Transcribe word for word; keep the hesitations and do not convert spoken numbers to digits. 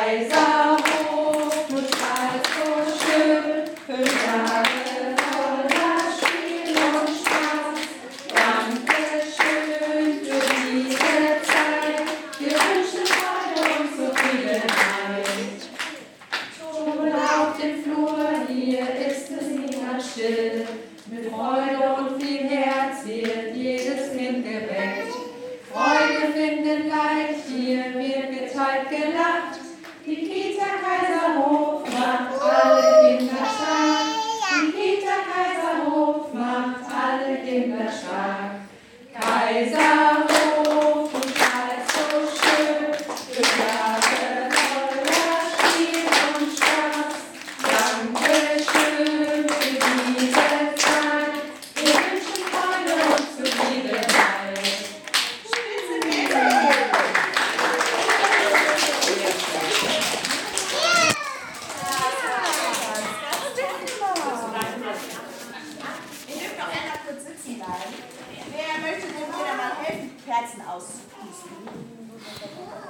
Kaiserhof, du strahlst so schön, fünf Jahre voller Spiel und Spaß. Dankeschön für diese Zeit, wir wünschen Freude und Zufriedenheit. Schon auf dem Flur, hier ist es niemand still, mit Freude und viel Herz wird jedes Kind geweckt. Freude findet leicht, hier wird geteilt, gelacht. Die Kita Kaiserhof macht alle Kinder stark. Die Kita Kaiserhof macht alle Kinder stark. Kaiserhof, du strahlst so schön, für Jahre voller Spiel und Spaß. Dankeschön für diese Zeit, wir wünschen Freude und Zufriedenheit. Ihr dürft auch einmal kurz sitzen bleiben. Wer möchte dem wieder mal helfen, Kerzen auszupusten?